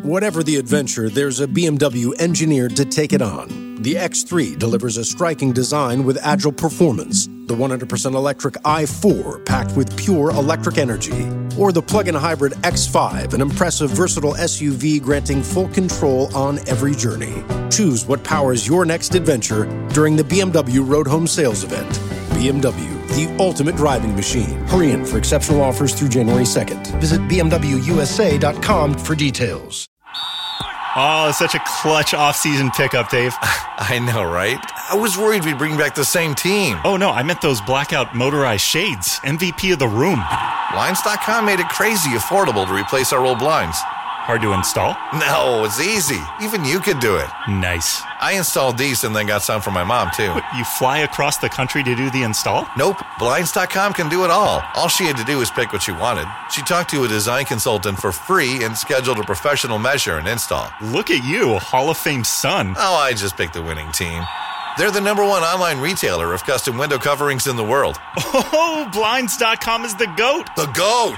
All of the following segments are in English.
Whatever the adventure, there's a BMW engineered to take it on. The X3 delivers a striking design with agile performance. The 100% electric i4 packed with pure electric energy. Or the plug-in hybrid X5, an impressive, versatile SUV granting full control on every journey. Choose what powers your next adventure during the BMW Road Home Sales Event. BMW, the ultimate driving machine. Hurry in for exceptional offers through January 2nd. Visit BMWUSA.com for details. Oh, it's such a clutch off-season pickup, Dave. I know, right? I was worried we'd bring back the same team. Oh, no, I meant those blackout motorized shades. MVP of the room. Blinds.com made it crazy affordable to replace our old blinds. Hard to install? No, it's easy. Even you could do it. Nice. I installed these and then got some for my mom, too. What, you fly across the country to do the install? Nope. Blinds.com can do it all. All she had to do was pick what she wanted. She talked to a design consultant for free and scheduled a professional measure and install. Look at you, Hall of Fame son. Oh, I just picked the winning team. They're the #1 online retailer of custom window coverings in the world. Oh, Blinds.com is the GOAT. The GOAT!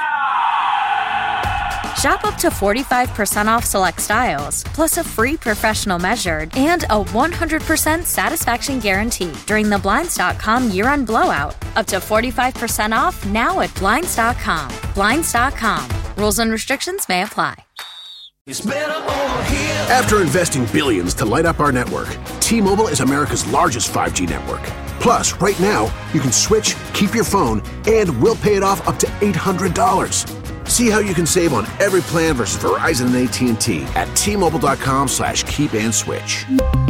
Shop up to 45% off select styles, plus a free professional measured and a 100% satisfaction guarantee during the Blinds.com year-end blowout. Up to 45% off now at Blinds.com. Blinds.com. Rules and restrictions may apply. After investing billions to light up our network, T-Mobile is America's largest 5G network. Plus, right now, you can switch, keep your phone, and we'll pay it off up to $800. See how you can save on every plan versus Verizon and AT&T at T-Mobile.com/keep-and-switch.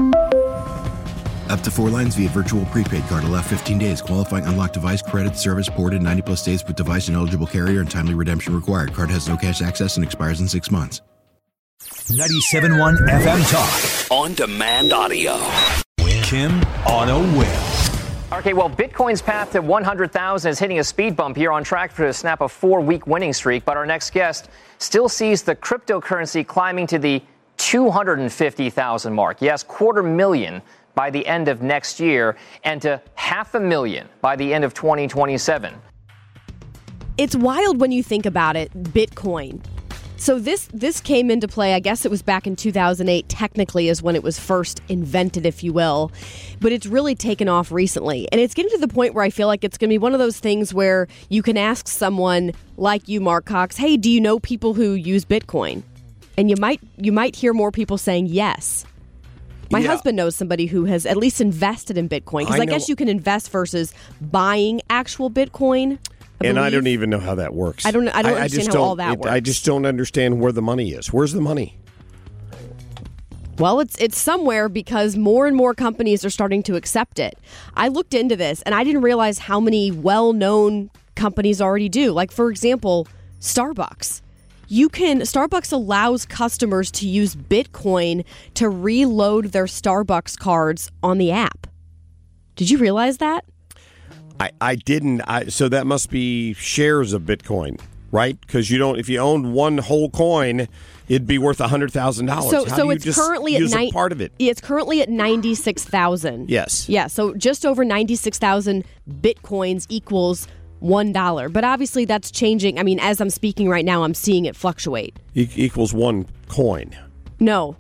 Up to 4 lines via virtual prepaid card. Allow 15 days. Qualifying unlocked device credit service ported 90+ states with device and eligible carrier and timely redemption required. Card has no cash access and expires in 6 months. 97.1 FM Talk. On demand audio. Kim on a win. Okay, well, Bitcoin's path to 100,000 is hitting a speed bump here, on track to snap a 4-week winning streak. But our next guest still sees the cryptocurrency climbing to the 250,000 mark. Yes, 250,000 by the end of next year, and to 500,000 by the end of 2027. It's wild when you think about it, Bitcoin. So this came into play, I guess it was back in 2008, technically is when it was first invented, if you will. But it's really taken off recently. And it's getting to the point where I feel like it's going to be one of those things where you can ask someone like you, Mark Cox, hey, do you know people who use Bitcoin? And you might hear more people saying yes. My husband knows somebody who has at least invested in Bitcoin. Because I guess you can invest versus buying actual Bitcoin. I don't even know how that works. I don't understand how all that works. I just don't understand where the money is. Where's the money? Well, it's somewhere, because more and more companies are starting to accept it. I looked into this, and I didn't realize how many well-known companies already do. Like, for example, Starbucks. Starbucks allows customers to use Bitcoin to reload their Starbucks cards on the app. Did you realize that? I didn't. So that must be shares of Bitcoin, right? Because if you owned one whole coin, it'd be worth $100,000. So it's currently at part of it. It's currently at 96,000. Yes. Yeah. So just over 96,000 Bitcoins equals $1. But obviously that's changing. I mean, as I'm speaking right now, I'm seeing it fluctuate. Equals one coin. No.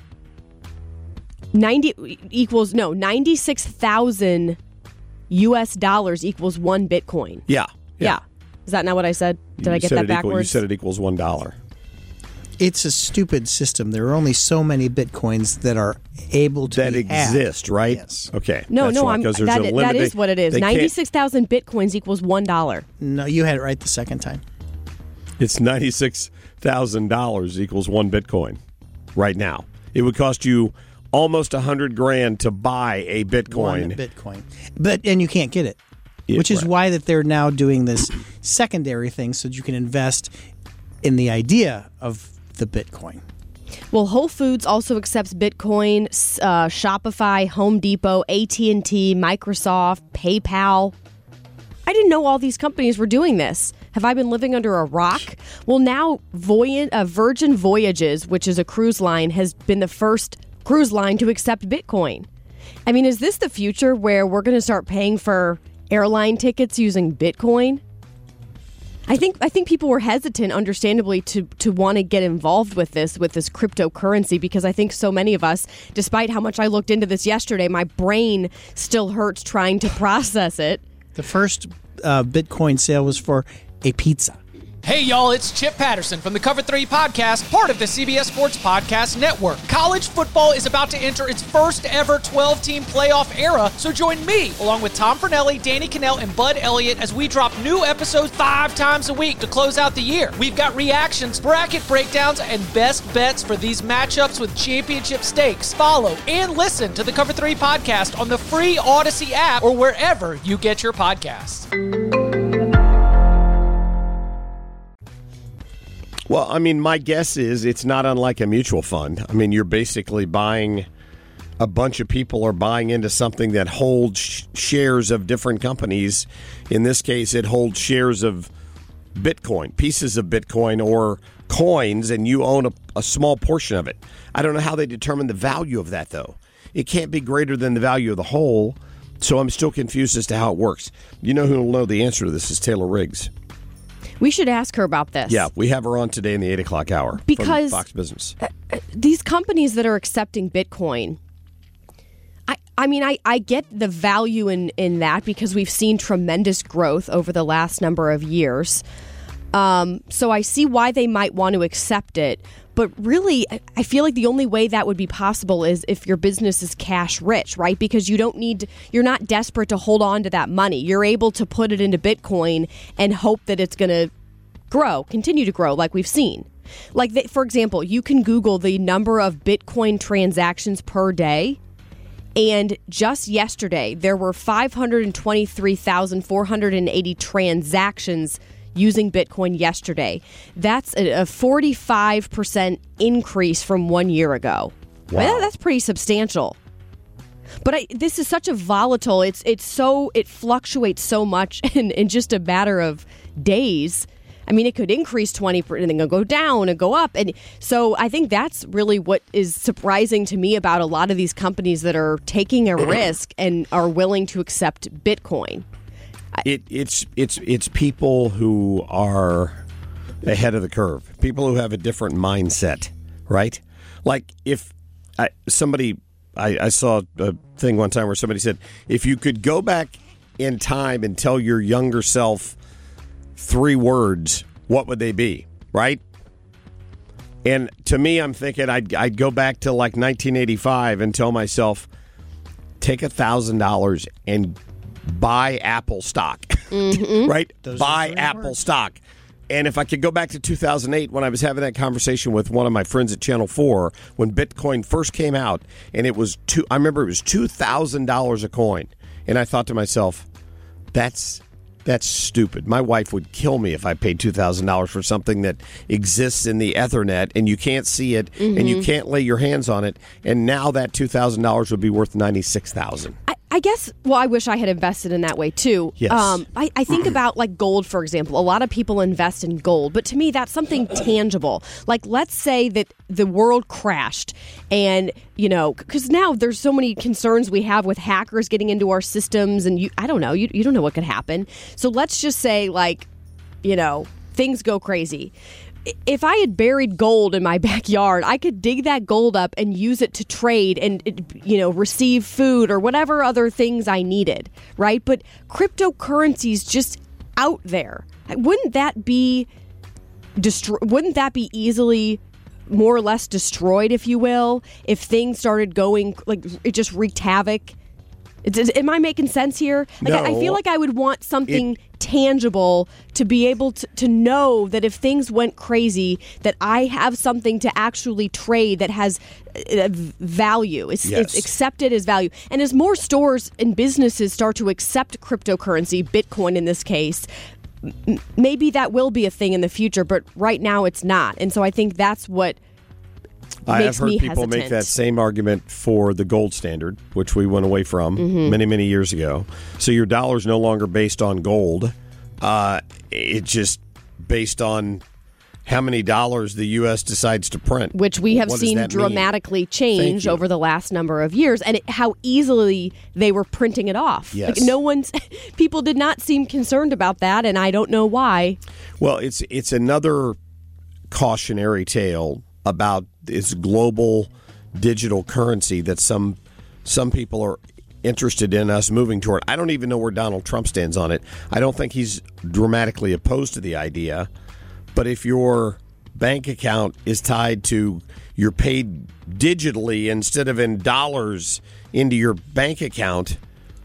96,000 US dollars equals one Bitcoin. Yeah. Is that not what I said? Did I get that backwards? You said it equals $1. It's a stupid system. There are only so many Bitcoins that are able to exist, right? Yes. Okay. That is what it is. 96,000 Bitcoins equals $1. No, you had it right the second time. It's $96,000 equals one Bitcoin right now. It would cost you almost $100,000 to buy a Bitcoin. One Bitcoin. And you can't get it. Which is why that they're now doing this secondary thing so that you can invest in the idea of the Bitcoin. Well, Whole Foods also accepts Bitcoin, Shopify, Home Depot, AT&T, Microsoft, PayPal. I didn't know all these companies were doing this. Have I been living under a rock? Well, now Virgin Voyages, which is a cruise line, has been the first cruise line to accept Bitcoin. I mean, is this the future where we're going to start paying for airline tickets using Bitcoin? I think people were hesitant, understandably, to want to get involved with this cryptocurrency, because I think so many of us, despite how much I looked into this yesterday, my brain still hurts trying to process it. The first Bitcoin sale was for a pizza. Hey, y'all, it's Chip Patterson from the Cover 3 podcast, part of the CBS Sports Podcast Network. College football is about to enter its first ever 12-team playoff era, so join me, along with Tom Fornelli, Danny Cannell, and Bud Elliott, as we drop new episodes 5 times a week to close out the year. We've got reactions, bracket breakdowns, and best bets for these matchups with championship stakes. Follow and listen to the Cover 3 podcast on the free Odyssey app or wherever you get your podcasts. Well, I mean, my guess is it's not unlike a mutual fund. I mean, you're basically buying, a bunch of people are buying into something that holds shares of different companies. In this case, it holds shares of Bitcoin, pieces of Bitcoin or coins, and you own a small portion of it. I don't know how they determine the value of that, though. It can't be greater than the value of the whole, so I'm still confused as to how it works. You know who will know the answer to this is Taylor Riggs. We should ask her about this. Yeah, we have her on today in the 8 o'clock hour because from Fox Business. These companies that are accepting Bitcoin, I get the value in that because we've seen tremendous growth over the last number of years. So I see why they might want to accept it. But really, I feel like the only way that would be possible is if your business is cash rich, right? Because you're not desperate to hold on to that money. You're able to put it into Bitcoin and hope that it's going to continue to grow like we've seen. Like, for example, you can Google the number of Bitcoin transactions per day. And just yesterday, there were 523,480 transactions using Bitcoin yesterday. That's a 45% increase from 1 year ago. Wow. Well, that's pretty substantial. But this is such a volatile. It fluctuates so much in just a matter of days. I mean, it could increase 20% and then go down and go up. And so I think that's really what is surprising to me about a lot of these companies that are taking a risk and are willing to accept Bitcoin. It's people who are ahead of the curve, people who have a different mindset, right? Like if I saw a thing one time where somebody said, if you could go back in time and tell your younger self 3 words, what would they be, right? And to me, I'm thinking I'd go back to like 1985 and tell myself, take $1,000 and buy Apple stock, right? Buy Apple stock. And if I could go back to 2008 when I was having that conversation with one of my friends at Channel 4 when Bitcoin first came out, and it was I remember it was $2,000 a coin, and I thought to myself, that's stupid. My wife would kill me if I paid $2,000 for something that exists in the Ethernet and you can't see it and you can't lay your hands on it. And now that $2,000 would be worth $96,000. I guess, well, I wish I had invested in that way, too. Yes. I think about, like, gold, for example. A lot of people invest in gold, but to me, that's something tangible. Like, let's say that the world crashed and, because now there's so many concerns we have with hackers getting into our systems and, I don't know, you don't know what could happen. So let's just say, like, things go crazy. If I had buried gold in my backyard, I could dig that gold up and use it to trade and, receive food or whatever other things I needed, right? But cryptocurrency's just out there. Wouldn't that be easily more or less destroyed, if you will, if things started going, like, it just wreaked havoc? Am I making sense here? Like, no, I feel like I would want something tangible to be able to know that if things went crazy, that I have something to actually trade that has value. It's accepted as value. And as more stores and businesses start to accept cryptocurrency, Bitcoin in this case, maybe that will be a thing in the future, but right now it's not. And so I think that's what I have heard people hesitant. make that same argument for the gold standard, which we went away from many, many years ago. So your dollar's no longer based on gold. It's just based on how many dollars the U.S. decides to print. Which we have What does seen that dramatically mean? change over the last number of years, and how easily they were printing it off. Yes. People did not seem concerned about that, and I don't know why. Well, it's another cautionary tale about this global digital currency that some people are interested in us moving toward. I don't even know where Donald Trump stands on it. I don't think he's dramatically opposed to the idea. But if your bank account is tied to, you're paid digitally instead of in dollars into your bank account,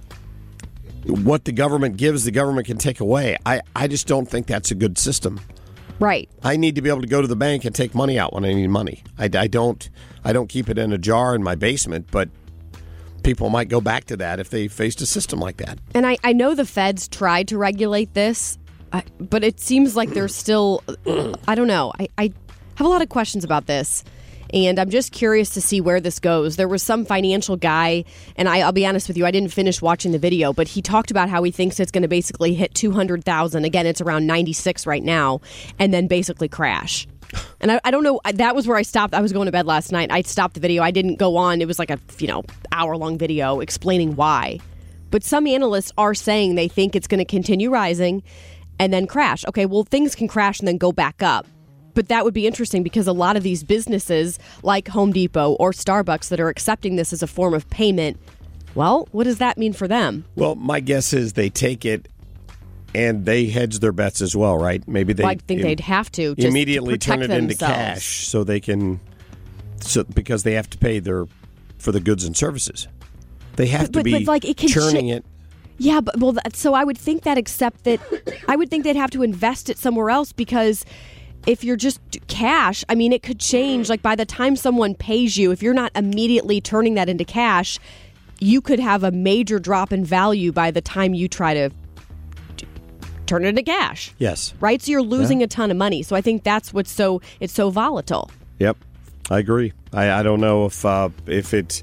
what the government gives, the government can take away. I just don't think that's a good system. Right. I need to be able to go to the bank and take money out when I need money. I don't keep it in a jar in my basement, but people might go back to that if they faced a system like that. And I know the feds tried to regulate this, but it seems like they're still, I don't know. I have a lot of questions about this, and I'm just curious to see where this goes. There was some financial guy, and I'll be honest with you, I didn't finish watching the video, but he talked about how he thinks it's going to basically hit 200,000. Again, it's around 96 right now, and then basically crash. And I don't know. That was where I stopped. I was going to bed last night. I stopped the video. I didn't go on. It was like a hour-long video explaining why. But some analysts are saying they think it's going to continue rising and then crash. Okay, well, things can crash and then go back up. But that would be interesting because a lot of these businesses like Home Depot or Starbucks that are accepting this as a form of payment, well, what does that mean for them? Well, my guess is they take it and they hedge their bets as well, right? Maybe they. Well, I think they'd have to just immediately to protect turn it into themselves. cash, so they can, because they have to pay for the goods and services. They have to be like it can churning it. Yeah, but so I would think that, except that I would think they'd have to invest it somewhere else, because if you're just cash, I mean, it could change. Like by the time someone pays you, if you're not immediately turning that into cash, you could have a major drop in value by the time you try to turn it into cash. Yes. Right? So you're losing a ton of money. So I think that's what's it's so volatile. Yep. I agree. I don't know if it's.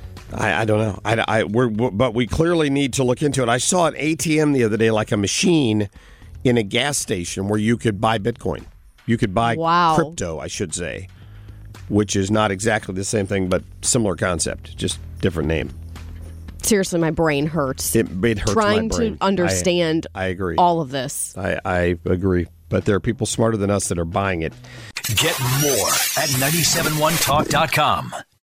I don't know. But we clearly need to look into it. I saw an ATM the other day, like a machine in a gas station where you could buy Bitcoin. You could buy crypto, I should say, which is not exactly the same thing, but similar concept, just different name. Seriously, my brain hurts. It hurts trying my brain. to understand I agree. all of this. I agree. But there are people smarter than us that are buying it. Get more at 971talk.com.